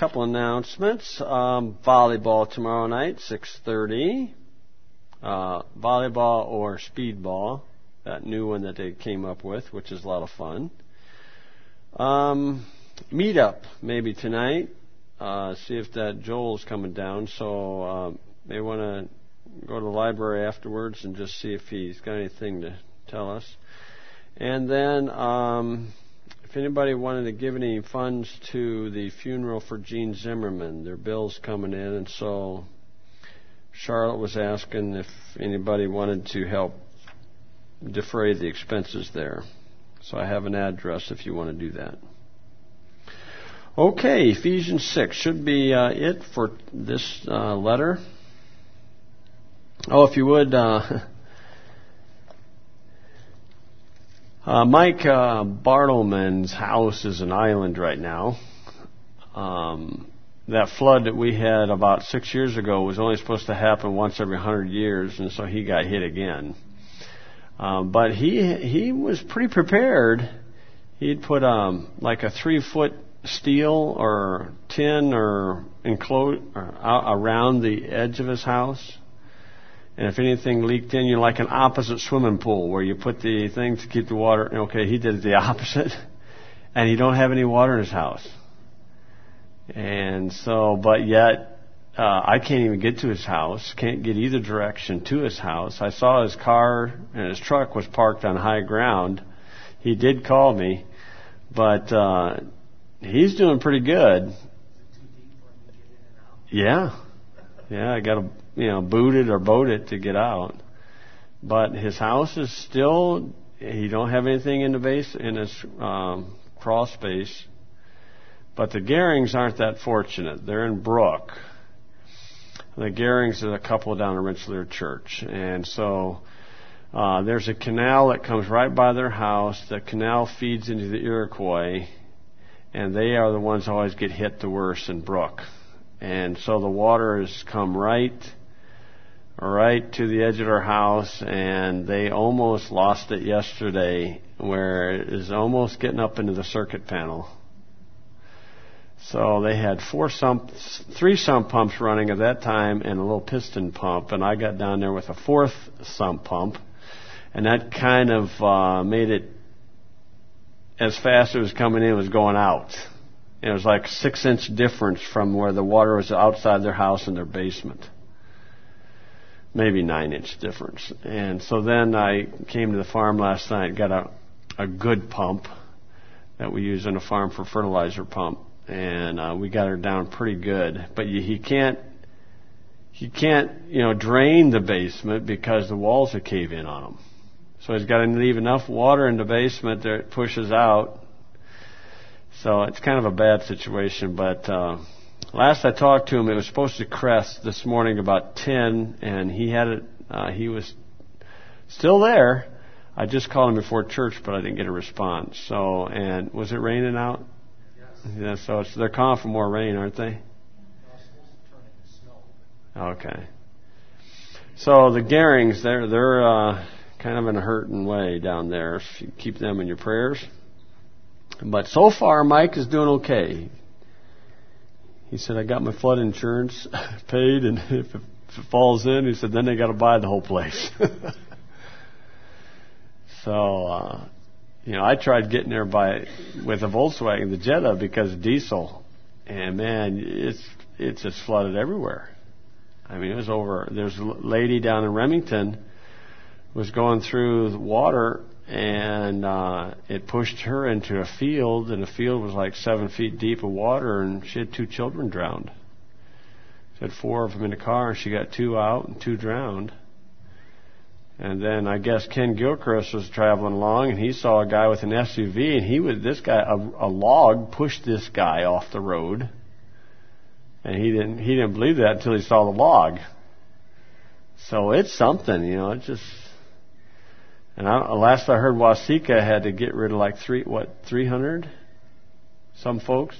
couple announcements. Volleyball tomorrow night, 6:30. Volleyball or speedball, that new one that they came up with, which is a lot of fun. Meetup maybe tonight. See if that Joel's coming down. So may want to go to the library afterwards and just see if he's got anything to tell us. And then if anybody wanted to give any funds to the funeral for Gene Zimmerman, their bill's coming in, and so Charlotte was asking if anybody wanted to help defray the expenses there. So I have an address if you want to do that. Okay, Ephesians 6 should be it for this letter. Oh, if you would, Mike Bartleman's house is an island right now. That flood that we had about 6 years ago was only supposed to happen once every 100 years, and so he got hit again. But he was pretty prepared. He'd put like a 3-foot steel or tin or enclosed around the edge of his house. And if anything leaked in, like an opposite swimming pool where you put the thing to keep the water. Okay, he did the opposite. And he don't have any water in his house. And so, but yet, I can't even get to his house. Can't get either direction to his house. I saw his car and his truck was parked on high ground. He did call me, but he's doing pretty good. Yeah, I got to boot it or boat it to get out. But his house is still. He don't have anything in the base in his crawl space. But the Gehrings aren't that fortunate. They're in Brook. The Gehrings are a couple down at Rensselaer Church. And so there's a canal that comes right by their house. The canal feeds into the Iroquois. And they are the ones who always get hit the worst in Brook. And so the water has come right to the edge of their house. And they almost lost it yesterday, where it is almost getting up into the circuit panel. So they had 3 sump pumps running at that time and a little piston pump, and I got down there with a 4th sump pump, and that kind of made it, as fast as it was coming in, it was going out. It was like a 6-inch difference from where the water was outside their house and their basement. Maybe 9-inch difference. And so then I came to the farm last night, got a good pump that we use on the farm for fertilizer pump. And we got her down pretty good, but he can't drain the basement because the walls would cave in on him. So he's got to leave enough water in the basement that it pushes out. So it's kind of a bad situation. But last I talked to him, it was supposed to crest this morning about 10, and he had it. He was still there. I just called him before church, but I didn't get a response. So, and was it raining out? Yeah, so they're calling for more rain, aren't they? Okay. So the Gehrings, they're kind of in a hurting way down there. If you keep them in your prayers. But so far, Mike is doing okay. He said, I got my flood insurance paid, and if it falls in, he said, then they got to buy the whole place. So, I tried getting there with a Volkswagen, the Jetta, because diesel, and man, it's just flooded everywhere. I mean, it was over. There's a lady down in Remington was going through the water, and it pushed her into a field, and the field was like 7 feet deep of water, and she had 2 children drowned. She had 4 of them in the car, and she got 2 out and 2 drowned. And then I guess Ken Gilchrist was traveling along, and he saw a guy with an SUV, and a log pushed this guy off the road, and he didn't believe that until he saw the log. So it's something, it's just. And last I heard, Waseca had to get rid of like 300, some folks.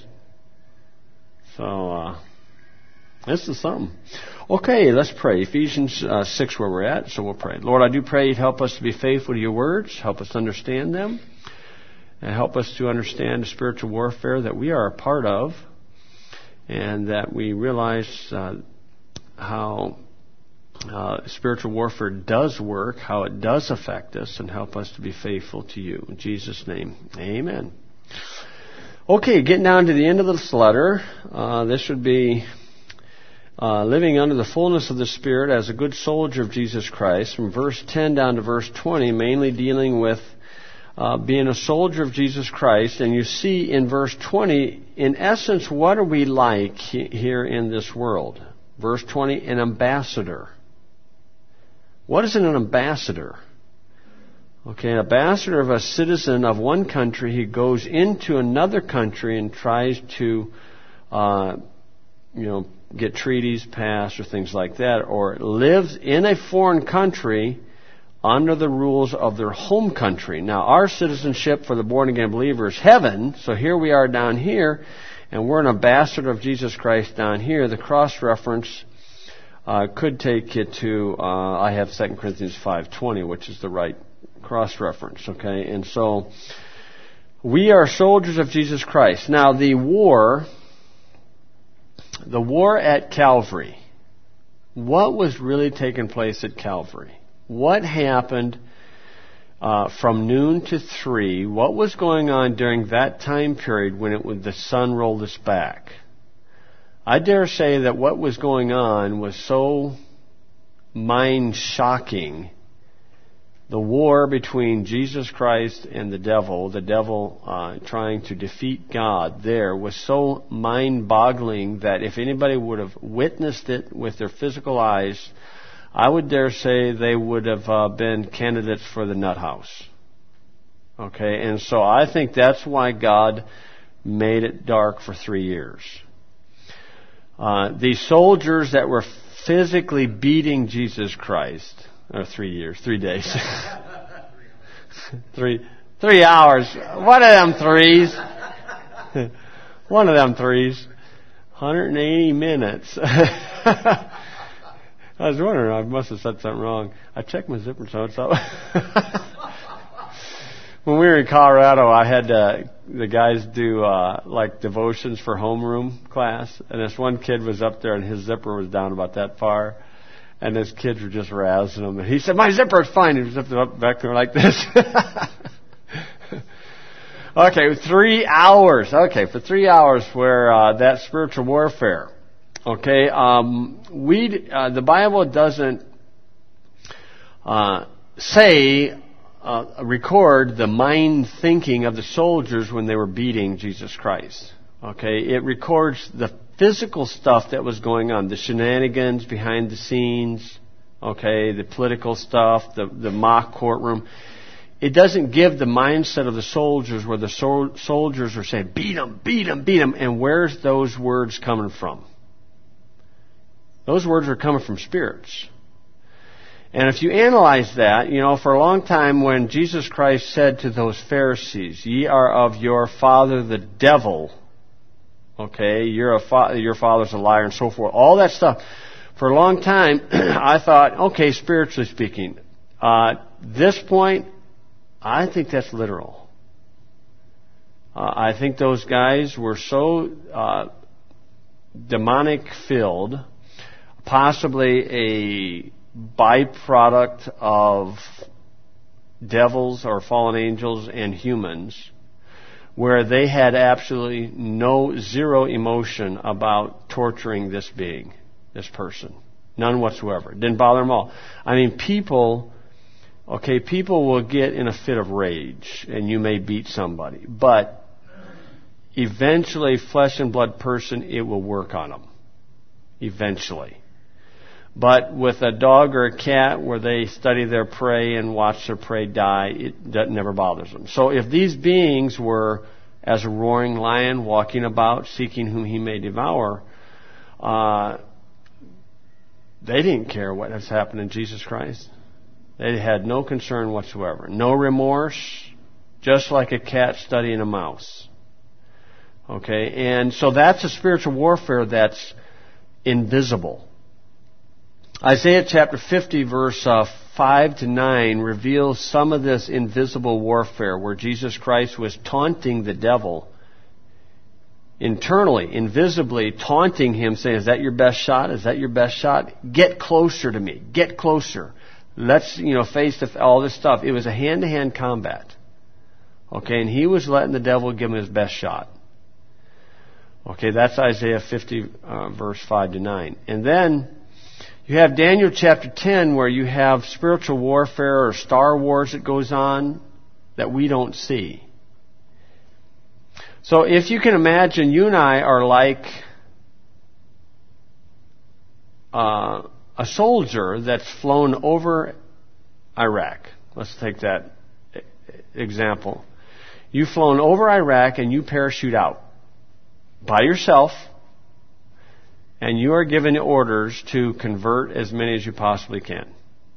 So this is something. Okay, let's pray. Ephesians 6, where we're at, so we'll pray. Lord, I do pray you'd help us to be faithful to your words, help us understand them, and help us to understand the spiritual warfare that we are a part of. and that we realize how spiritual warfare does work, how it does affect us, and help us to be faithful to you. In Jesus' name, amen. Okay, getting down to the end of this letter, this would be living under the fullness of the Spirit as a good soldier of Jesus Christ, from verse 10 down to verse 20, mainly dealing with being a soldier of Jesus Christ. And you see in verse 20, in essence, what are we like here in this world? Verse 20, an ambassador. What is an ambassador? Okay, an ambassador of a citizen of one country. He goes into another country and tries to, get treaties passed or things like that, or lives in a foreign country under the rules of their home country. Now, our citizenship for the born-again believer is heaven, so here we are down here, and we're an ambassador of Jesus Christ down here. The cross-reference could take it to, I have 2 Corinthians 5:20, which is the right cross-reference, okay? And so, we are soldiers of Jesus Christ. Now, the war at Calvary, what was really taking place at Calvary? What happened from noon to 3? What was going on during that time period when the sun rolled us back? I dare say that what was going on was so mind-shocking. The war between Jesus Christ and the devil trying to defeat God there, was so mind-boggling that if anybody would have witnessed it with their physical eyes, I would dare say they would have been candidates for the nut house. Okay, and so I think that's why God made it dark for 3 years. The soldiers that were physically beating Jesus Christ, or 3 years, 3 days. 3 hours. One of them threes. One of them threes. 180 minutes. I was wondering, I must have said something wrong. I checked my zipper, so it's up. When we were in Colorado, I had the guys do like devotions for homeroom class, and this one kid was up there and his zipper was down about that far. And his kids were just razzing him. And he said, my zipper is fine. He zipped it up back there like this. Okay, 3 hours. Okay, for 3 hours where that spiritual warfare. Okay, the Bible doesn't record the mind thinking of the soldiers when they were beating Jesus Christ. Okay, it records the physical stuff that was going on, the shenanigans behind the scenes, okay, the political stuff, the mock courtroom. It doesn't give the mindset of the soldiers where the soldiers are saying, beat him, beat him, beat him. And where's those words coming from? Those words are coming from spirits. And if you analyze that, for a long time when Jesus Christ said to those Pharisees, ye are of your father the devil, okay, your father's a liar and so forth, all that stuff. For a long time, I thought, okay, spiritually speaking, this point, I think that's literal. I think those guys were so demonic filled, possibly a byproduct of devils or fallen angels and humans, where they had absolutely zero emotion about torturing this being, this person. None whatsoever. It didn't bother them at all. I mean, people will get in a fit of rage, and you may beat somebody, but eventually, flesh and blood person, it will work on them. Eventually. But with a dog or a cat where they study their prey and watch their prey die, that never bothers them. So if these beings were as a roaring lion walking about seeking whom he may devour, they didn't care what has happened in Jesus Christ. They had no concern whatsoever. No remorse, just like a cat studying a mouse. Okay, and so that's a spiritual warfare that's invisible. Isaiah chapter 50 verse 5 to 9 reveals some of this invisible warfare where Jesus Christ was taunting the devil internally, invisibly taunting him, saying, is that your best shot? Is that your best shot? Get closer to me. Get closer. Let's, face to all this stuff. It was a hand-to-hand combat. Okay, and he was letting the devil give him his best shot. Okay, that's Isaiah 50, verse 5 to 9. And then you have Daniel chapter 10, where you have spiritual warfare or Star Wars that goes on that we don't see. So if you can imagine, you and I are like a soldier that's flown over Iraq. Let's take that example. You've flown over Iraq and you parachute out by yourself, and you are given orders to convert as many as you possibly can.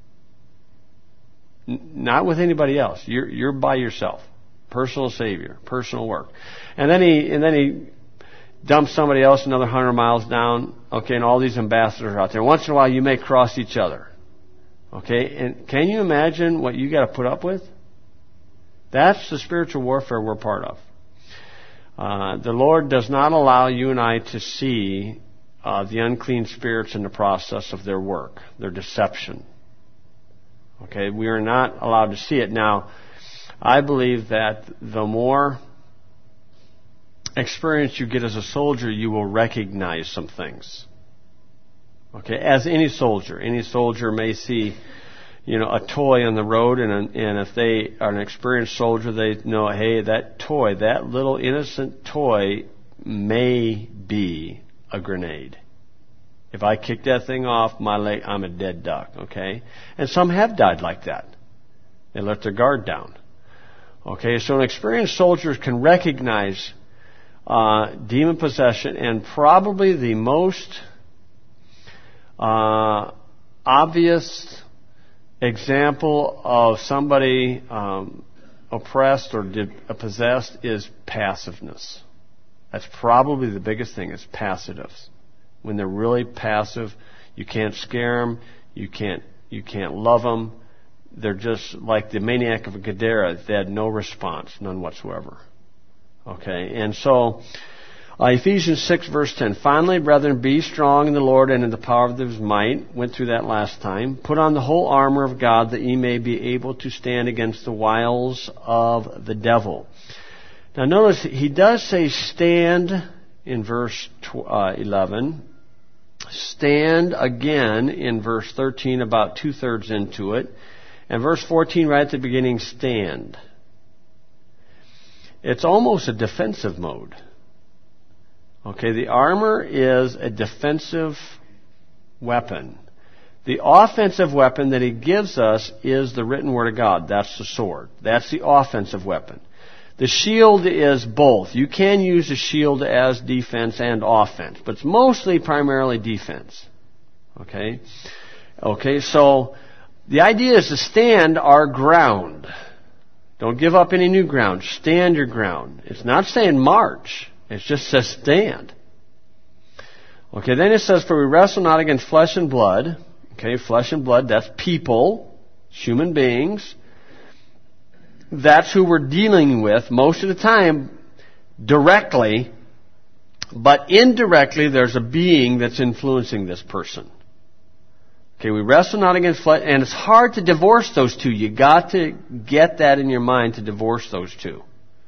Not with anybody else. You're by yourself. Personal savior, personal work. And then he dumps somebody else another 100 miles down. Okay, and all these ambassadors are out there. Once in a while, you may cross each other. Okay, and can you imagine what you got to put up with? That's the spiritual warfare we're part of. The Lord does not allow you and I to see the unclean spirits in the process of their work, their deception. Okay, we are not allowed to see it. Now, I believe that the more experience you get as a soldier, you will recognize some things. Okay, as any soldier may see, a toy on the road, and if they are an experienced soldier, they know, hey, that toy, that little innocent toy may be a grenade. If I kick that thing off my leg, I'm a dead duck, okay? And some have died like that. They let their guard down. Okay, so an experienced soldier can recognize demon possession, and probably the most obvious example of somebody oppressed or possessed is passiveness. That's probably the biggest thing, is passiveness. When they're really passive, you can't scare them, you can't love them. They're just like the maniac of Gadara. They had no response, none whatsoever. Okay, and so Ephesians 6 verse 10. Finally, brethren, be strong in the Lord and in the power of His might. Went through that last time. Put on the whole armor of God, that ye may be able to stand against the wiles of the devil. Now notice, he does say stand in verse 11. Stand again in verse 13, about 2/3 into it. And verse 14, right at the beginning, stand. It's almost a defensive mode. Okay, the armor is a defensive weapon. The offensive weapon that he gives us is the written word of God. That's the sword. That's the offensive weapon. The shield is both. You can use the shield as defense and offense, but it's mostly primarily defense. Okay? Okay, so the idea is to stand our ground. Don't give up any new ground. Stand your ground. It's not saying march. It just says stand. Okay, then it says, for we wrestle not against flesh and blood. Okay, flesh and blood, that's people, human beings. That's who we're dealing with most of the time directly, but indirectly there's a being that's influencing this person. Okay, we wrestle not against flesh, and it's hard to divorce those two. You got to get that in your mind to divorce those two.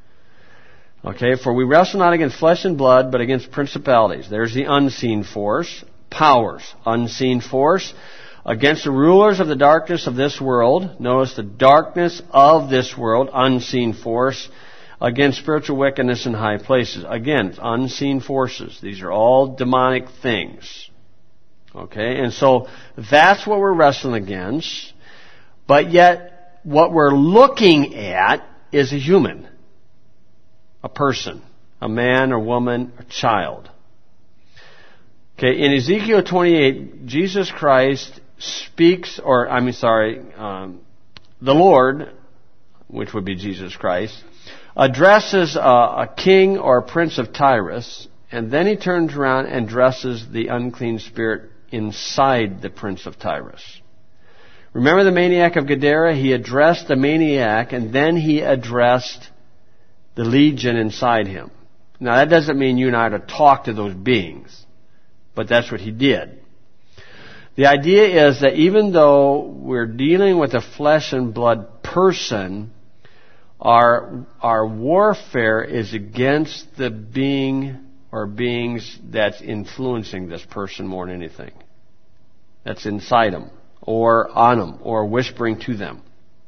Okay, for we wrestle not against flesh and blood, but against principalities. There's the unseen force. Powers, unseen force. Against the rulers of the darkness of this world. Notice the darkness of this world, unseen force. Against spiritual wickedness in high places. Again, it's unseen forces. These are all demonic things. Okay, and so that's what we're wrestling against. But yet, what we're looking at is a human. A person. A man or woman or child. Okay, in Ezekiel 28, Jesus Christ speaks, the Lord, which would be Jesus Christ, addresses a king or a prince of Tyrus, and then he turns around and addresses the unclean spirit inside the prince of Tyrus. Remember the maniac of Gadara? He addressed the maniac, and then he addressed the legion inside him. Now that doesn't mean you and I are to talk to those beings, but that's what he did. The idea is that even though we're dealing with a flesh and blood person, our warfare is against the being or beings that's influencing this person more than anything. That's inside them, or on them, or whispering to them.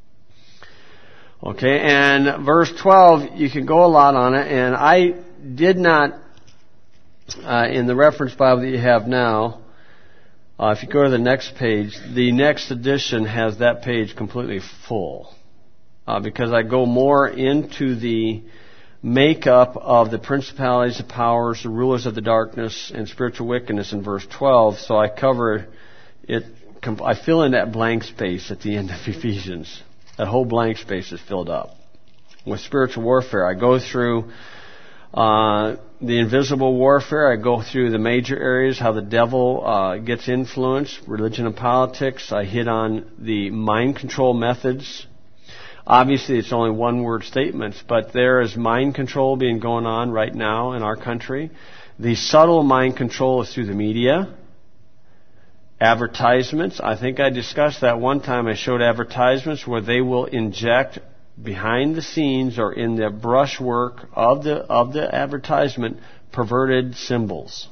Okay, and verse 12, you can go a lot on it, and I did not, in the reference Bible that you have now, if you go to the next page, the next edition has that page completely full. Because I go more into the makeup of the principalities, the powers, the rulers of the darkness, and spiritual wickedness in verse 12, so I cover it, I fill in that blank space at the end of Ephesians. That whole blank space is filled up with spiritual warfare. I go through the invisible warfare. I go through the major areas, how the devil gets influenced, religion and politics. I hit on the mind control methods. Obviously, it's only one-word statements, but there is mind control being going on right now in our country. The subtle mind control is through the media. Advertisements. I think I discussed that one time. I showed advertisements where they will inject behind the scenes or in the brushwork of the advertisement perverted symbols.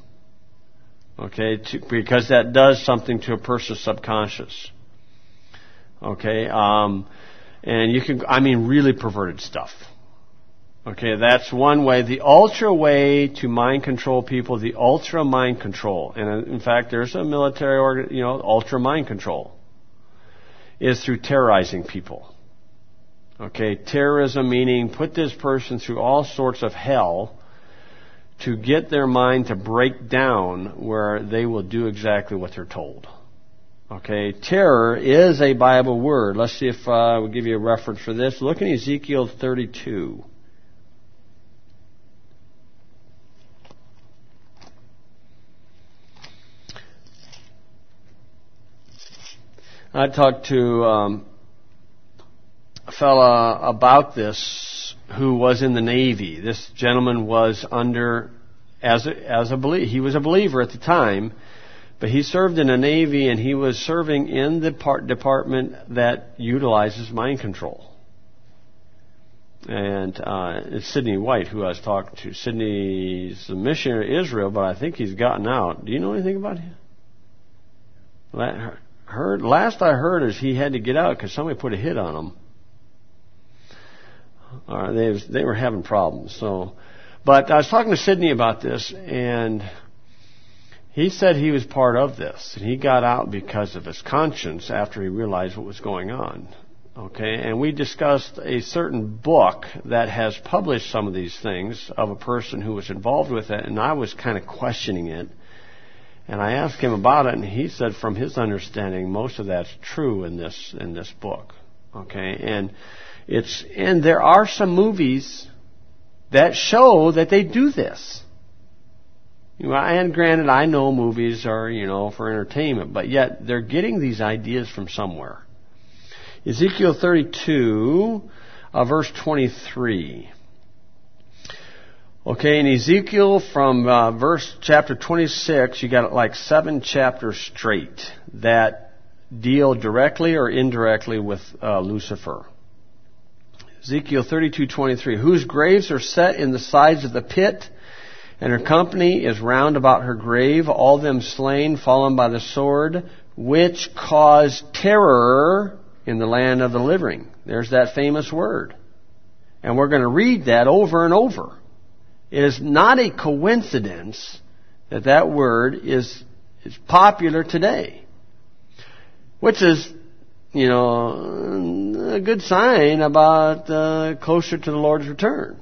Okay, because that does something to a person's subconscious. Okay, and you can, really perverted stuff. Okay, that's one way. The ultra way to mind control people, the ultra mind control, and in fact there's a military ultra mind control, is through terrorizing people. Okay, terrorism meaning put this person through all sorts of hell to get their mind to break down where they will do exactly what they're told. Okay, terror is a Bible word. Let's see if we'll give you a reference for this. Look in Ezekiel 32. I talked to a fella about this who was in the Navy. This gentleman was under as a believer. He was a believer at the time, but he served in the Navy, and he was serving in the department that utilizes mind control. And it's Sidney White who I was talking to. Sidney's a missionary to Israel, but I think he's gotten out. Do you know anything about him? Last I heard is he had to get out because somebody put a hit on him. They were having problems. But I was talking to Sidney about this, and he said he was part of this, and he got out because of his conscience after he realized what was going on. Okay, and we discussed a certain book that has published some of these things of a person who was involved with it, and I was kind of questioning it. And I asked him about it, and he said from his understanding, most of that's true in this book. Okay, and there are some movies that show that they do this. And granted, I know movies are, for entertainment, but yet they're getting these ideas from somewhere. Ezekiel 32, verse 23. Okay, in Ezekiel from chapter 26, you got like 7 chapters straight that deal directly or indirectly with Lucifer. Ezekiel 32:23, whose graves are set in the sides of the pit, and her company is round about her grave, all them slain, fallen by the sword, which caused terror in the land of the living. There's that famous word. And we're going to read that over and over. It is not a coincidence that that word is popular today. Which is, a good sign about closer to the Lord's return.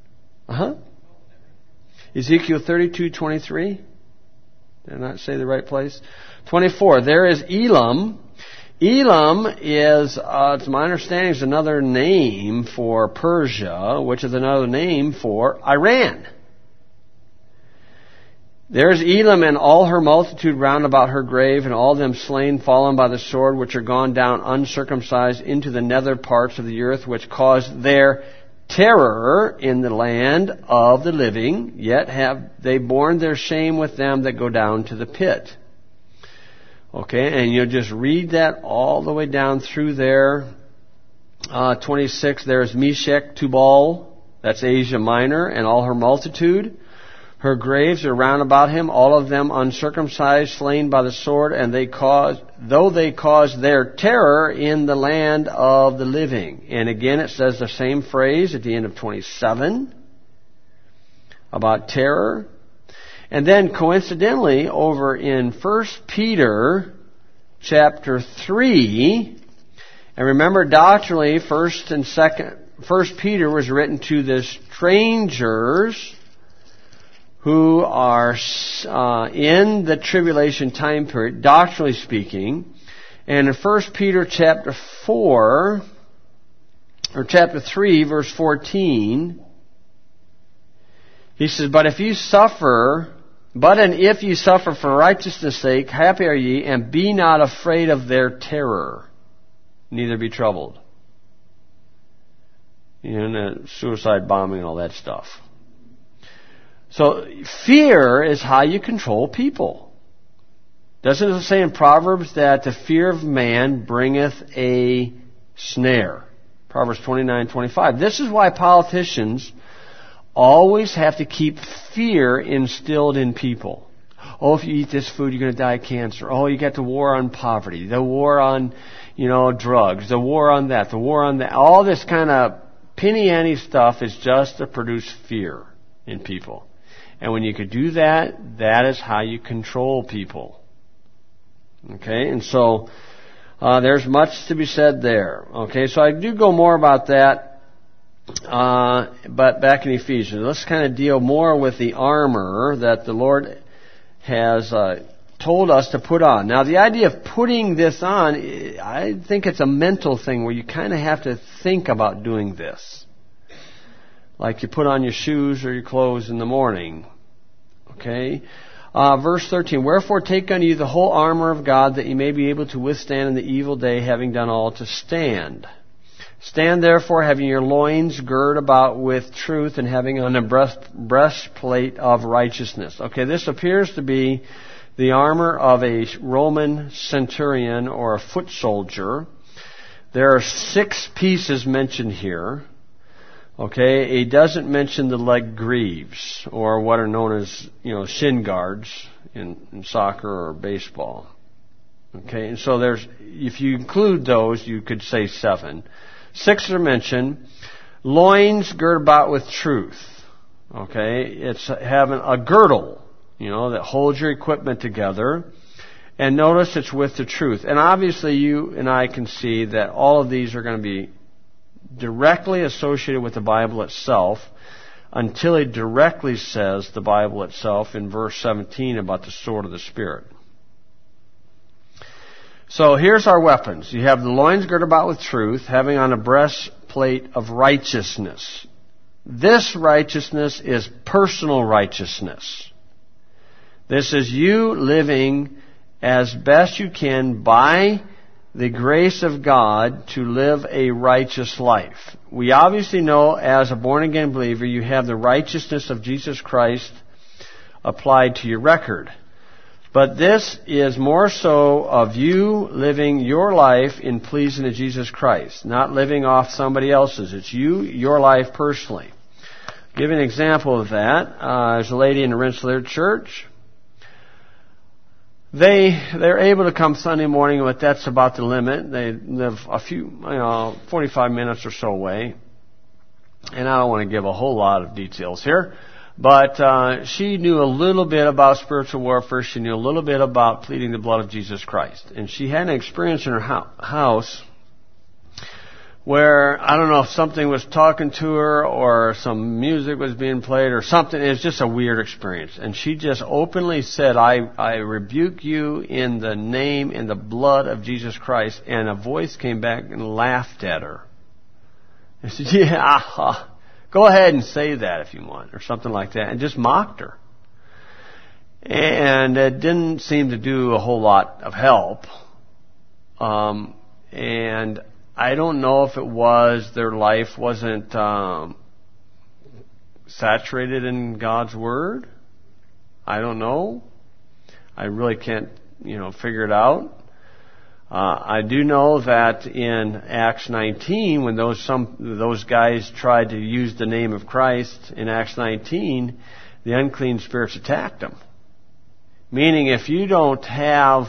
Ezekiel 32:23. Did I not say the right place? 24. There is Elam. Elam is, to my understanding, is another name for Persia, which is another name for Iran. There is Elam and all her multitude round about her grave, and all them slain, fallen by the sword, which are gone down uncircumcised into the nether parts of the earth, which caused their terror in the land of the living, yet have they borne their shame with them that go down to the pit. Okay, and you'll just read that all the way down through there. 26, there's Meshech, Tubal, that's Asia Minor, and all her multitude. Her graves are round about him, all of them uncircumcised, slain by the sword, and though they caused their terror in the land of the living. And again, it says the same phrase at the end of 27 about terror. And then coincidentally, over in 1 Peter chapter 3, and remember doctrinally, 1st and 2nd, 1 Peter was written to the strangers who are in the tribulation time period, doctrinally speaking. And in 1 Peter chapter 4, or chapter 3, verse 14, he says, and if you suffer for righteousness' sake, happy are ye, and be not afraid of their terror, neither be troubled. You know, the suicide bombing and all that stuff. So fear is how you control people. Doesn't it say in Proverbs that the fear of man bringeth a snare? Proverbs 29:25. This is why politicians always have to keep fear instilled in people. Oh, if you eat this food, you're going to die of cancer. Oh, you got the war on poverty, the war on, drugs, the war on that, the war on that. All this kind of penny-ante stuff is just to produce fear in people. And when you could do that, that is how you control people. Okay, and so there's much to be said there. Okay, so I do go more about that, but back in Ephesians. Let's kind of deal more with the armor that the Lord has told us to put on. Now, the idea of putting this on, I think it's a mental thing where you kind of have to think about doing this. Like you put on your shoes or your clothes in the morning. Okay? Verse 13, wherefore take unto you the whole armor of God, that ye may be able to withstand in the evil day, having done all to stand. Stand therefore, having your loins girt about with truth, and having on a breastplate of righteousness. Okay, this appears to be the armor of a Roman centurion or a foot soldier. There are 6 pieces mentioned here. Okay, he doesn't mention the leg greaves, or what are known as, shin guards in soccer or baseball. Okay, and so if you include those, you could say 7. 6 are mentioned. Loins girt about with truth. Okay, it's having a girdle, that holds your equipment together. And notice it's with the truth. And obviously you and I can see that all of these are going to be directly associated with the Bible itself, until it directly says the Bible itself in verse 17 about the sword of the Spirit. So here's our weapons. You have the loins girt about with truth, having on a breastplate of righteousness. This righteousness is personal righteousness. This is you living as best you can by the grace of God to live a righteous life. We obviously know as a born-again believer you have the righteousness of Jesus Christ applied to your record. But this is more so of you living your life in pleasing to Jesus Christ, not living off somebody else's. It's your life personally. I'll give you an example of that. There's a lady in the Rensselaer church. They're able to come Sunday morning, but that's about the limit. They live 45 minutes or so away. And I don't want to give a whole lot of details here. But she knew a little bit about spiritual warfare. She knew a little bit about pleading the blood of Jesus Christ. And she had an experience in her house where, I don't know if something was talking to her or some music was being played or something. It was just a weird experience. And she just openly said, I rebuke you in the name, in the blood of Jesus Christ. And a voice came back and laughed at her. And said, yeah, go ahead and say that if you want, or something like that. And just mocked her. And it didn't seem to do a whole lot of help. And I don't know if it was their life wasn't saturated in God's Word. I don't know. I really can't, figure it out. I do know that in Acts 19, when those guys tried to use the name of Christ in Acts 19, the unclean spirits attacked them. Meaning, if you don't have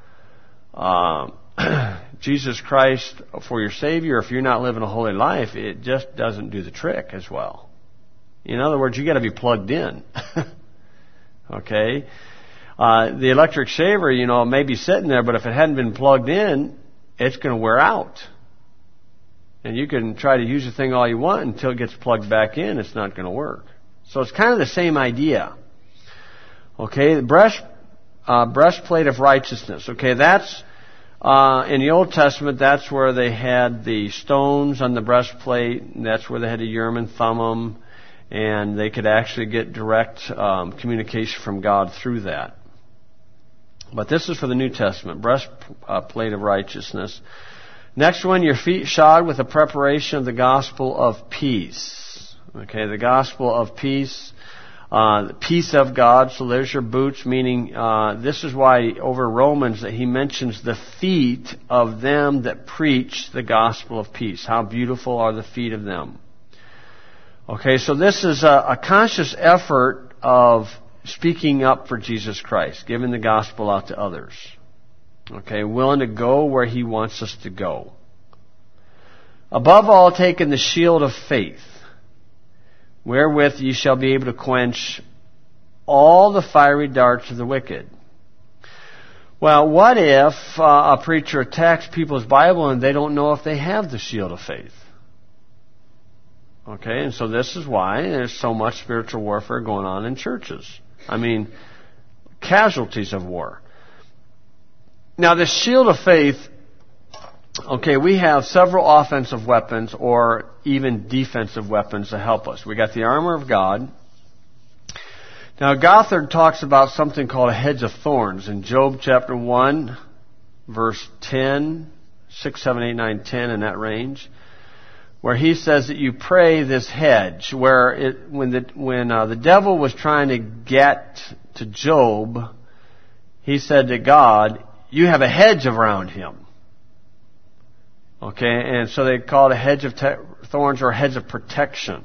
Jesus Christ for your Savior, if you're not living a holy life, it just doesn't do the trick as well. In other words, you got to be plugged in. Okay? The electric shaver, may be sitting there, but if it hadn't been plugged in, it's going to wear out. And you can try to use the thing all you want until it gets plugged back in, it's not going to work. So it's kind of the same idea. Okay, the breastplate of righteousness. Okay, that's in the Old Testament, that's where they had the stones on the breastplate. That's where they had the Urim and Thummim, and they could actually get direct communication from God through that. But this is for the New Testament, breastplate of righteousness. Next one, your feet shod with the preparation of the gospel of peace. Okay, the gospel of peace, the peace of God. So there's your boots, meaning this is why over Romans that he mentions the feet of them that preach the gospel of peace. How beautiful are the feet of them. Okay, so this is a conscious effort of speaking up for Jesus Christ, giving the gospel out to others. Okay, willing to go where he wants us to go. Above all, taking the shield of faith, wherewith ye shall be able to quench all the fiery darts of the wicked. Well, what if a preacher attacks people's Bible and they don't know if they have the shield of faith? Okay, and so this is why there's so much spiritual warfare going on in churches. I mean, casualties of war. Now, the shield of faith, okay, we have several offensive weapons or even defensive weapons to help us. We got the armor of God. Now, Gothard talks about something called a hedge of thorns in Job chapter 1, verse 10, 6, 7, 8, 9, 10, in that range, where he says that you pray this hedge, where when the devil was trying to get to Job, he said to God, you have a hedge around him. Okay, and so they call it a hedge of thorns or a hedge of protection.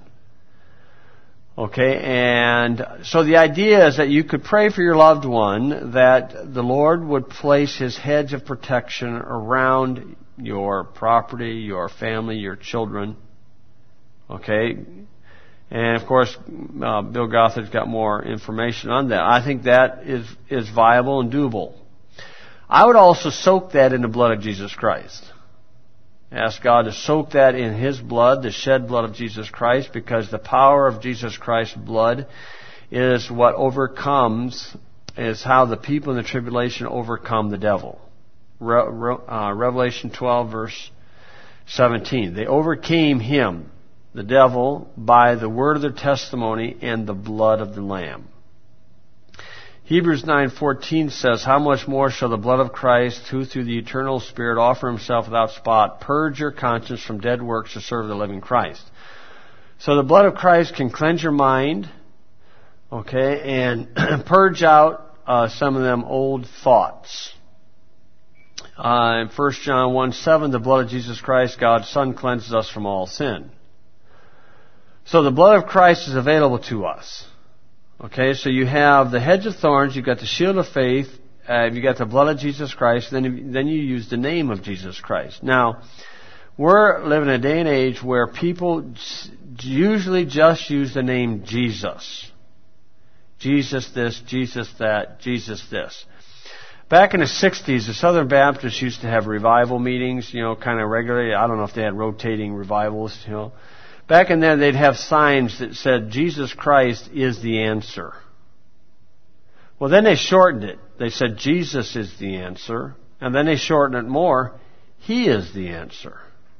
Okay, and so the idea is that you could pray for your loved one that the Lord would place his hedge of protection around your property, your family, your children. Okay? And of course, Bill Gothard's got more information on that. I think that is viable and doable. I would also soak that in the blood of Jesus Christ. Ask God to soak that in his blood, the shed blood of Jesus Christ, because the power of Jesus Christ's blood is what overcomes, is how the people in the tribulation overcome the devil. Revelation 12, verse 17. They overcame him, the devil, by the word of their testimony and the blood of the Lamb. Hebrews 9:14 says, how much more shall the blood of Christ, who through the eternal Spirit offer himself without spot, purge your conscience from dead works to serve the living Christ. So the blood of Christ can cleanse your mind, okay, and purge out some of them old thoughts. In 1 John 1:7, the blood of Jesus Christ, God's Son, cleanses us from all sin. So the blood of Christ is available to us. Okay, so you have the hedge of thorns, you've got the shield of faith, you've got the blood of Jesus Christ, then you use the name of Jesus Christ. Now, we're living in a day and age where people usually just use the name Jesus. Jesus this, Jesus that, Jesus this. Back in the 60s, the Southern Baptists used to have revival meetings, kind of regularly. I don't know if they had rotating revivals, Back in there, they'd have signs that said, Jesus Christ is the answer. Well, then they shortened it. They said, Jesus is the answer. And then they shortened it more. He is the answer.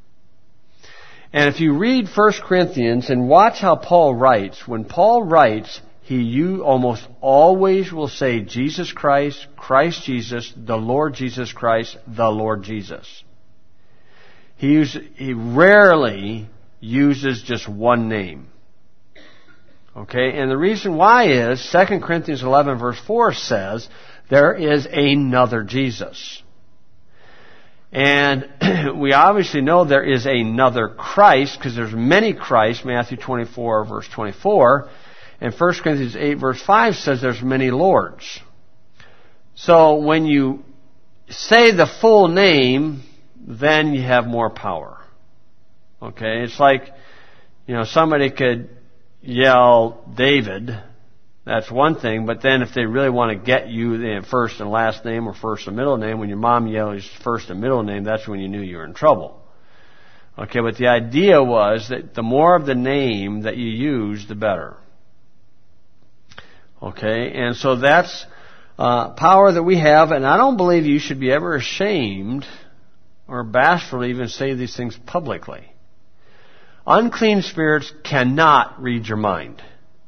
And if you read 1 Corinthians and watch how Paul writes, when Paul writes, you almost always will say Jesus Christ, Christ Jesus, the Lord Jesus Christ, the Lord Jesus. He rarely uses just one name. Okay, and the reason why is 2 Corinthians 11 verse 4 says there is another Jesus. And we obviously know there is another Christ because there's many Christs, Matthew 24 verse 24, and 1 Corinthians 8 verse 5 says there's many Lords. So when you say the full name, then you have more power. Okay, it's like, somebody could yell David, that's one thing, but then if they really want to get you the first and last name or first and middle name, when your mom yells first and middle name, that's when you knew you were in trouble. Okay, but the idea was that the more of the name that you use, the better. Okay, and so that's power that we have, and I don't believe you should be ever ashamed or bashful even say these things publicly. Unclean spirits cannot read your mind.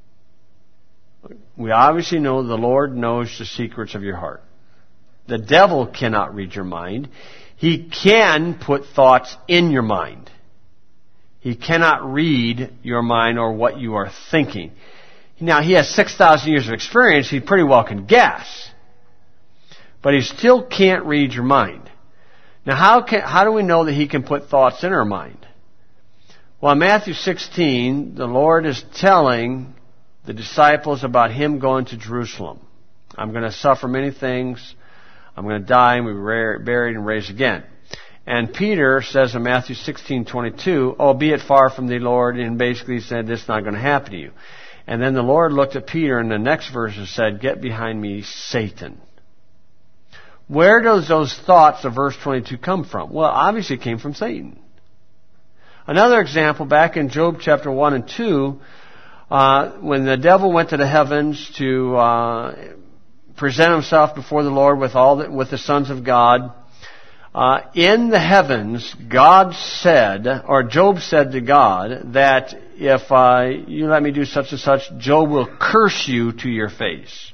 We obviously know the Lord knows the secrets of your heart. The devil cannot read your mind. He can put thoughts in your mind. He cannot read your mind or what you are thinking. Now, he has 6,000 years of experience. He pretty well can guess. But he still can't read your mind. Now, how do we know that he can put thoughts in our mind? Well, in Matthew 16, the Lord is telling the disciples about him going to Jerusalem. I'm going to suffer many things. I'm going to die and be buried and raised again. And Peter says in Matthew 16:22, "Oh, be it far from thee, Lord," and basically said, "This is not going to happen to you." And then the Lord looked at Peter in the next verse and said, "Get behind me, Satan." Where does those thoughts of verse 22 come from? Well, obviously it came from Satan. Another example, back in Job chapter 1 and 2, when the devil went to the heavens to present himself before the Lord with the sons of God, in the heavens, God said, or Job said to God, that if you let me do such and such, Job will curse you to your face.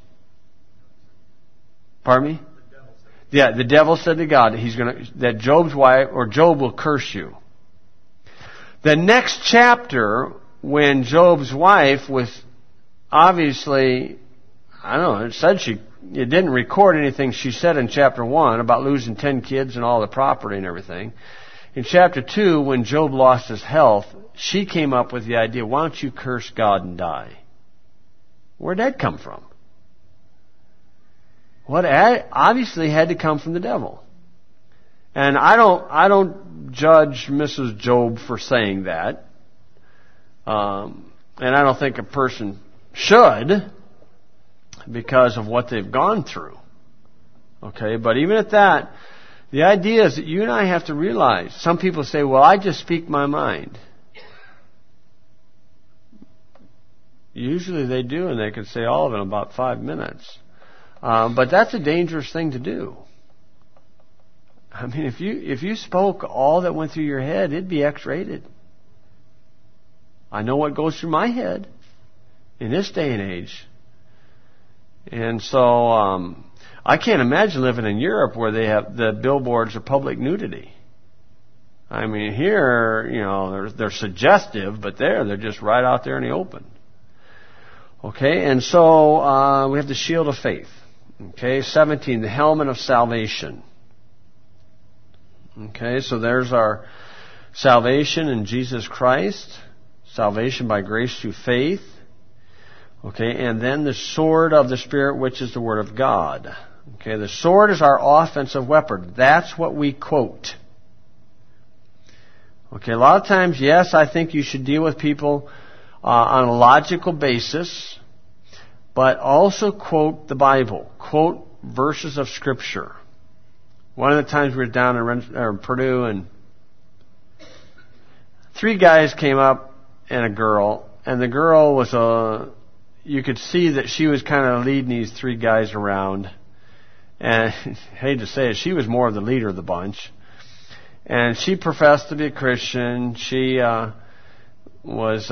Pardon me? Yeah, the devil said to God that Job's wife or Job will curse you. The next chapter, when Job's wife was obviously, it didn't record anything she said in chapter 1 about losing 10 kids and all the property and everything. In chapter 2, when Job lost his health, she came up with the idea, why don't you curse God and die? Where'd that come from? What obviously had to come from the devil. And I don't judge Mrs. Job for saying that. And I don't think a person should because of what they've gone through. Okay, but even at that, the idea is that you and I have to realize, some people say, well, I just speak my mind. Usually they do, and they can say all of it in about 5 minutes. But that's a dangerous thing to do. I mean, if you spoke all that went through your head, it'd be X-rated. I know what goes through my head in this day and age. And so, I can't imagine living in Europe where they have the billboards of public nudity. I mean, here, they're suggestive, but they're just right out there in the open. Okay, and so, we have the shield of faith. Okay, 17, the helmet of salvation. Okay, so there's our salvation in Jesus Christ. Salvation by grace through faith. Okay, and then the sword of the Spirit, which is the Word of God. Okay, the sword is our offensive weapon. That's what we quote. Okay, a lot of times, yes, I think you should deal with people on a logical basis, but also quote the Bible. Quote verses of Scripture. One of the times we were down in Purdue, and 3 guys came up and a girl, and the girl was you could see that she was kind of leading these 3 guys around. And I hate to say it, she was more of the leader of the bunch. And she professed to be a Christian. She was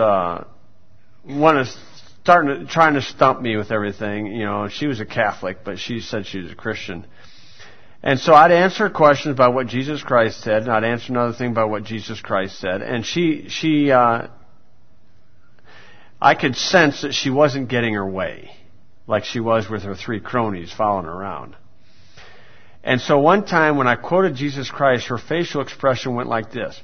trying to stump me with everything. She was a Catholic, but she said she was a Christian. And so I'd answer questions about what Jesus Christ said, and I'd answer another thing about what Jesus Christ said. And I could sense that she wasn't getting her way, like she was with her 3 cronies following her around. And so one time when I quoted Jesus Christ, her facial expression went like this.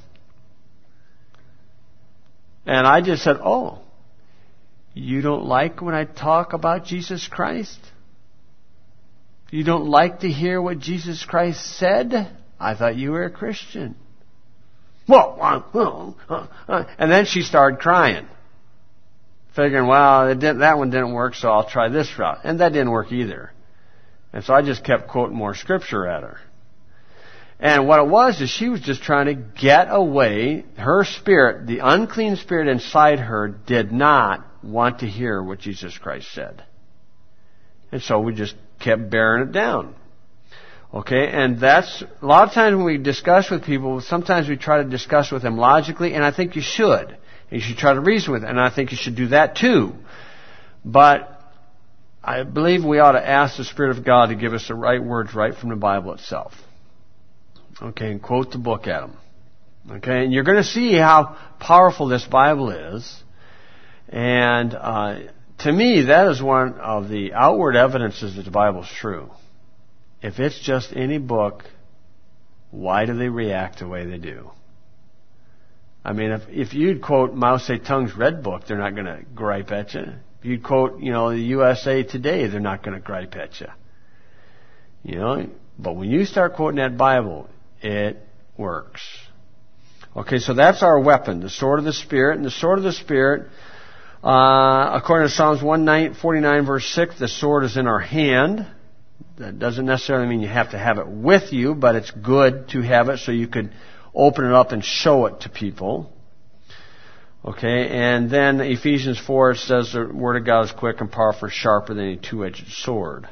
And I just said, "Oh, you don't like when I talk about Jesus Christ? You don't like to hear what Jesus Christ said? I thought you were a Christian." And then she started crying, figuring, well, that one didn't work, so I'll try this route. And that didn't work either. And so I just kept quoting more scripture at her. And what it was is she was just trying to get away. Her spirit, the unclean spirit inside her, did not want to hear what Jesus Christ said. And so we just kept bearing it down. Okay, and that's, a lot of times when we discuss with people, sometimes we try to discuss with them logically, and I think you should. And you should try to reason with them, and I think you should do that too. But I believe we ought to ask the Spirit of God to give us the right words right from the Bible itself. Okay, and quote the book at them. Okay, and you're going to see how powerful this Bible is. And to me, that is one of the outward evidences that the Bible is true. If it's just any book, why do they react the way they do? I mean, if you'd quote Mao Zedong's Red Book, they're not going to gripe at you. If you'd quote, the USA Today, they're not going to gripe at you. But when you start quoting that Bible, it works. Okay, so that's our weapon, the sword of the Spirit. And the sword of the Spirit, according to Psalms 149, verse 6, the sword is in our hand. That doesn't necessarily mean you have to have it with you, but it's good to have it so you could open it up and show it to people. Okay, and then Ephesians 4, it says the Word of God is quick and powerful, sharper than a two-edged sword.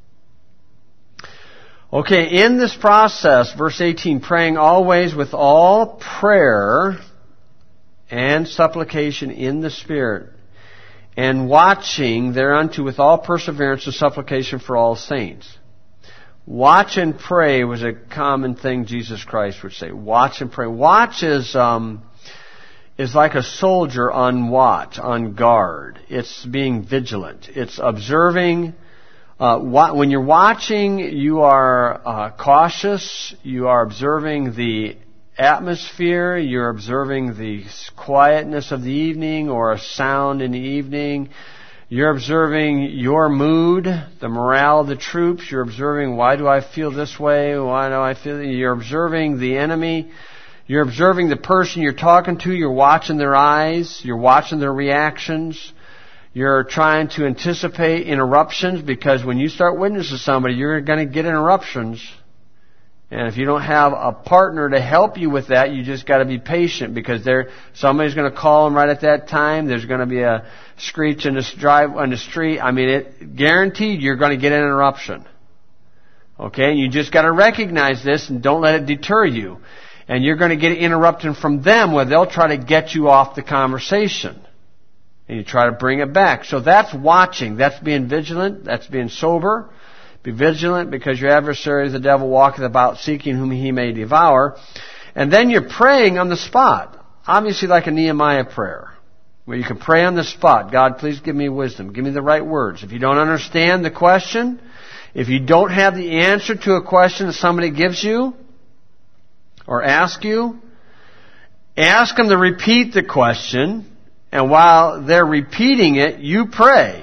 Okay, in this process, verse 18, praying always with all prayer and supplication in the Spirit, and watching thereunto with all perseverance and supplication for all saints. Watch and pray was a common thing Jesus Christ would say. Watch and pray. Watch is like a soldier on watch, on guard. It's being vigilant. It's observing. When you're watching, you are cautious. You are observing the atmosphere. You're observing the quietness of the evening or a sound in the evening. You're observing your mood, the morale of the troops. You're observing, why do I feel this way? Why do I feel... You're observing the enemy. You're observing the person you're talking to. You're watching their eyes. You're watching their reactions. You're trying to anticipate interruptions, because when you start witnessing somebody, you're going to get interruptions. And if you don't have a partner to help you with that, you just got to be patient, because somebody's going to call them right at that time. There's going to be a screech on the street. I mean, it guaranteed you're going to get an interruption. Okay, and you just got to recognize this and don't let it deter you. And you're going to get interrupted from them, where they'll try to get you off the conversation. And you try to bring it back. So that's watching. That's being vigilant. That's being sober. Be vigilant, because your adversary, the devil, walketh about seeking whom he may devour. And then you're praying on the spot. Obviously like a Nehemiah prayer, where you can pray on the spot. God, please give me wisdom. Give me the right words. If you don't understand the question, if you don't have the answer to a question that somebody gives you or asks you, ask them to repeat the question. And while they're repeating it, you pray.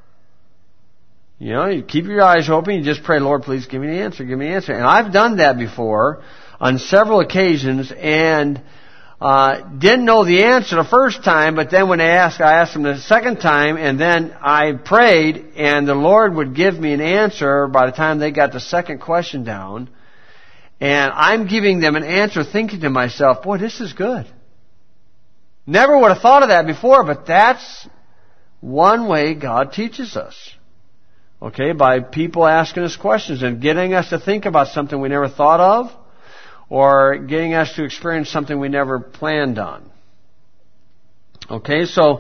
You keep your eyes open. You just pray, Lord, please give me the answer. Give me the answer. And I've done that before on several occasions, and didn't know the answer the first time, but then when I asked them the second time, and then I prayed, and the Lord would give me an answer by the time they got the second question down. And I'm giving them an answer thinking to myself, boy, this is good. Never would have thought of that before, but that's one way God teaches us. Okay, by people asking us questions and getting us to think about something we never thought of, or getting us to experience something we never planned on. Okay, so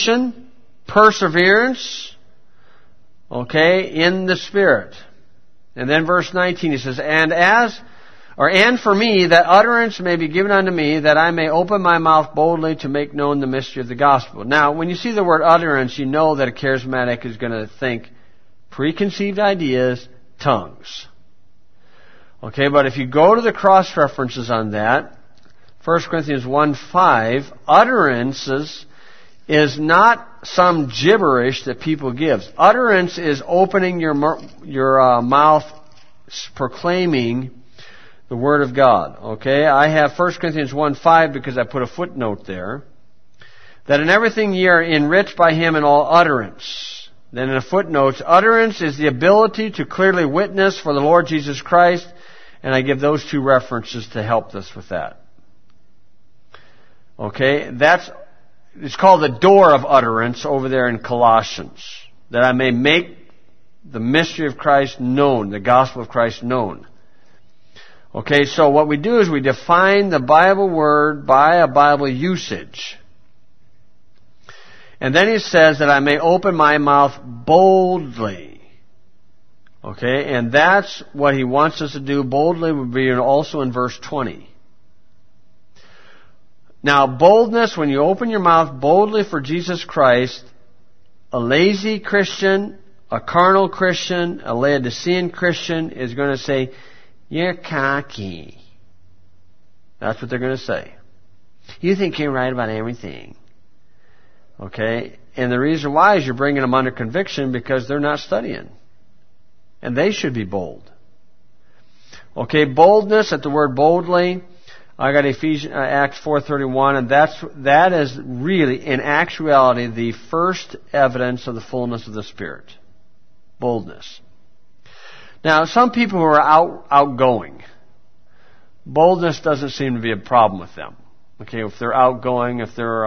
supplication, perseverance, okay, in the Spirit. And then verse 19, he says, And for me, that utterance may be given unto me, that I may open my mouth boldly to make known the mystery of the gospel. Now, when you see the word utterance, you know that a charismatic is going to think preconceived ideas, tongues. Okay, but if you go to the cross references on that, 1 Corinthians 1:5, utterances is not some gibberish that people give. Utterance is opening your mouth, proclaiming the Word of God. Okay, I have 1 Corinthians 1:5 because I put a footnote there. That in everything ye are enriched by Him in all utterance. Then in a footnote, utterance is the ability to clearly witness for the Lord Jesus Christ. And I give those two references to help us with that. Okay, it's called the door of utterance over there in Colossians. That I may make the mystery of Christ known, the gospel of Christ known. Okay, so what we do is we define the Bible word by a Bible usage. And then he says that I may open my mouth boldly. Okay, and that's what he wants us to do. Boldly would be also in verse 20. Now, boldness, when you open your mouth boldly for Jesus Christ, a lazy Christian, a carnal Christian, a Laodicean Christian is going to say, you're cocky. That's what they're going to say. You think you're right about everything. Okay, and the reason why is you're bringing them under conviction because they're not studying. And they should be bold. Okay, boldness at the word boldly. I got Acts 4:31, and that is really, in actuality, the first evidence of the fullness of the Spirit. Boldness. Now, some people who are outgoing, boldness doesn't seem to be a problem with them. Okay, if they're outgoing, if they're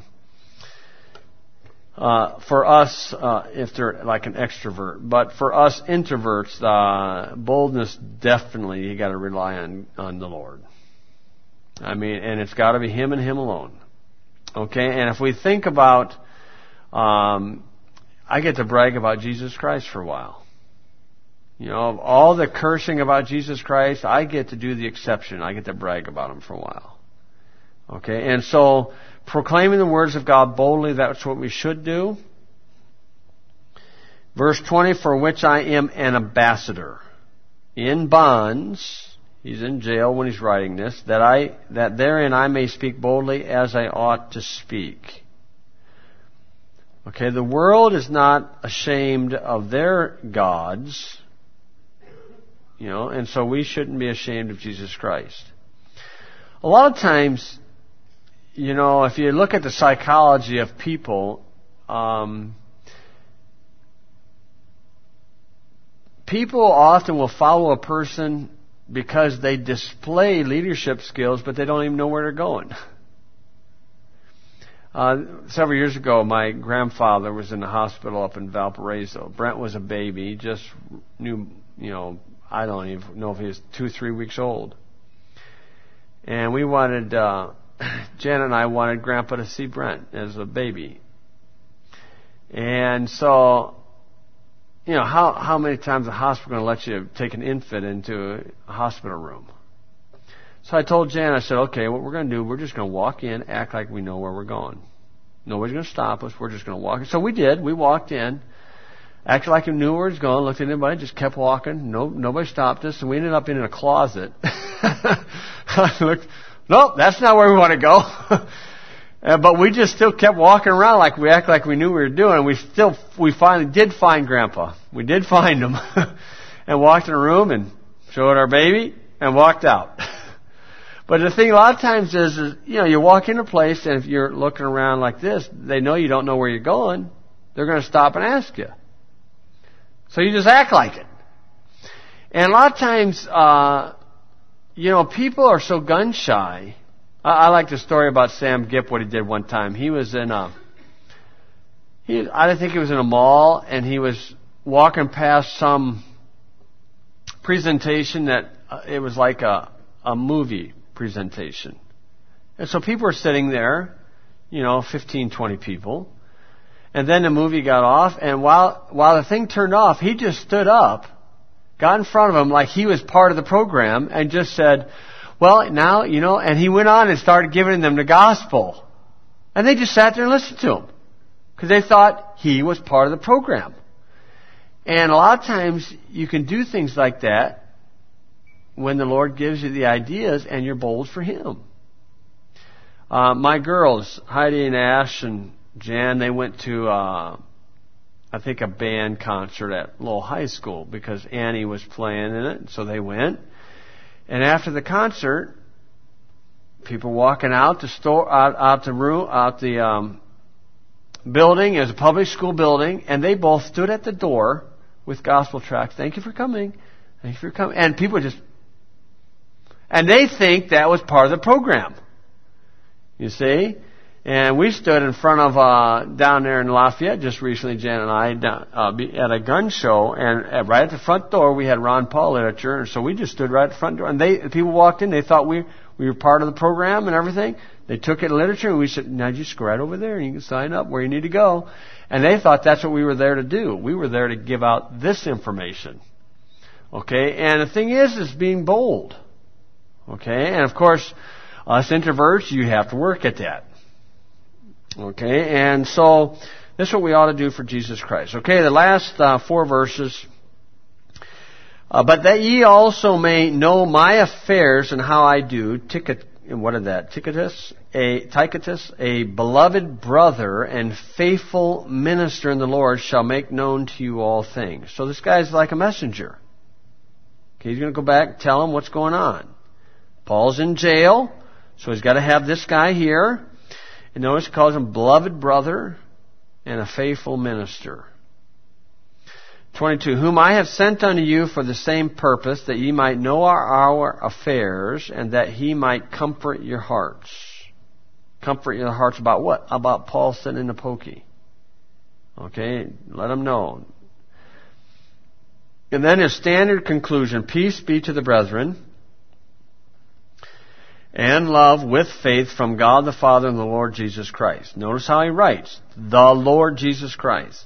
for us, if they're like an extrovert. But for us introverts, boldness definitely, you got to rely on the Lord. I mean, and it's got to be Him and Him alone. Okay, and if we think about, I get to brag about Jesus Christ for a while. You know, of all the cursing about Jesus Christ, I get to do the exception. I get to brag about Him for a while. Okay, and so proclaiming the words of God boldly, that's what we should do. Verse 20, for which I am an ambassador in bonds. He's in jail when he's writing this, that therein I may speak boldly as I ought to speak. Okay, the world is not ashamed of their gods, you know, and so we shouldn't be ashamed of Jesus Christ. A lot of times, you know, if you look at the psychology of people, people often will follow a person because they display leadership skills, but they don't even know where they're going. Several years ago, my grandfather was in the hospital up in Valparaiso. Brent was a baby, just knew, you know, I don't even know if he was 2-3 weeks old. And we wanted, Janet and I wanted Grandpa to see Brent as a baby. And so, you know, how many times the hospital going to let you take an infant into a hospital room? So I told Jan, I said, okay, what we're going to do, we're just going to walk in, act like we know where we're going. Nobody's going to stop us. We're just going to walk in. So we did. We walked in, acted like we knew where it was going, looked at anybody, just kept walking. Nobody stopped us, and we ended up in a closet. I looked, nope, that's not where we want to go. But we just still kept walking around like we act like we knew what we were doing. We finally did find Grandpa. We did find him. And walked in a room and showed our baby and walked out. But the thing a lot of times is, you know, you walk in a place and if you're looking around like this, they know you don't know where you're going. They're going to stop and ask you. So you just act like it. And a lot of times, you know, people are so gun shy. I like the story about Sam Gipp, what he did one time. He was in I think he was in a mall and he was walking past some presentation that it was like a movie presentation. And so people were sitting there, you know, 15, 20 people. And then the movie got off, and while the thing turned off, he just stood up got in front of him like he was part of the program and just said, well, now, and he went on and started giving them the gospel. And they just sat there and listened to him because they thought he was part of the program. And a lot of times you can do things like that when the Lord gives you the ideas and you're bold for Him. My girls, Heidi and Ash and Jan, they went to, I think, a band concert at Lowell High School because Annie was playing in it, so they went. And after the concert, people walking out the store, out the building. It was a public school building, and they both stood at the door with gospel tracts. Thank you for coming. Thank you for coming. And people and they think that was part of the program. You see? And we stood in front of, down there in Lafayette just recently, Jan and I, at a gun show, and right at the front door we had Ron Paul literature, and so we just stood right at the front door, and people walked in, they thought we were part of the program and everything. They took it in literature, and we said, now just go right over there and you can sign up where you need to go. And they thought that's what we were there to do. We were there to give out this information. Okay? And the thing is being bold. Okay? And of course, us introverts, you have to work at that. Okay? And so, this is what we ought to do for Jesus Christ. Okay? The last 4 verses. But that ye also may know my affairs and how I do, Tychicus, a beloved brother and faithful minister in the Lord, shall make known to you all things. So this guy's like a messenger. Okay, he's going to go back and tell him what's going on. Paul's in jail, so he's got to have this guy here. And notice he calls him beloved brother and a faithful minister. 22, whom I have sent unto you for the same purpose, that ye might know our affairs, and that he might comfort your hearts. Comfort your hearts about what? About Paul sitting in the pokey. Okay, let them know. And then his standard conclusion, peace be to the brethren, and love with faith from God the Father and the Lord Jesus Christ. Notice how he writes, the Lord Jesus Christ.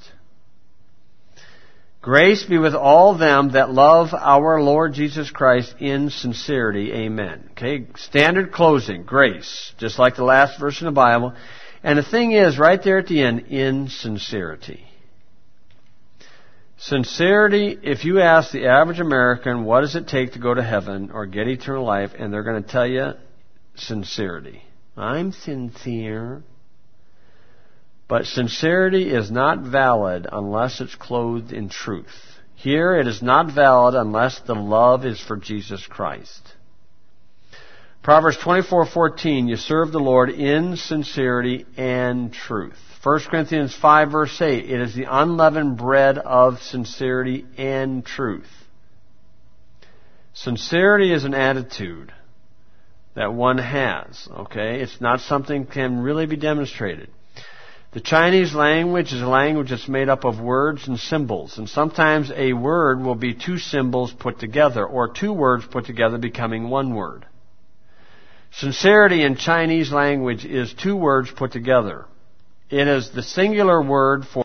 Grace be with all them that love our Lord Jesus Christ in sincerity. Amen. Okay, standard closing, grace, just like the last verse in the Bible. And the thing is, right there at the end, in sincerity. Sincerity, if you ask the average American, what does it take to go to heaven or get eternal life, and they're going to tell you, sincerity. I'm sincere. But sincerity is not valid unless it's clothed in truth. Here it is not valid unless the love is for Jesus Christ. Proverbs 24:14, you serve the Lord in sincerity and truth. 1 Corinthians 5 verse 8, it is the unleavened bread of sincerity and truth. Sincerity is an attitude that one has, okay? It's not something that can really be demonstrated. The Chinese language is a language that's made up of words and symbols. And sometimes a word will be 2 symbols put together, or 2 words put together becoming 1 word. Sincerity in Chinese language is 2 words put together. It is the singular word for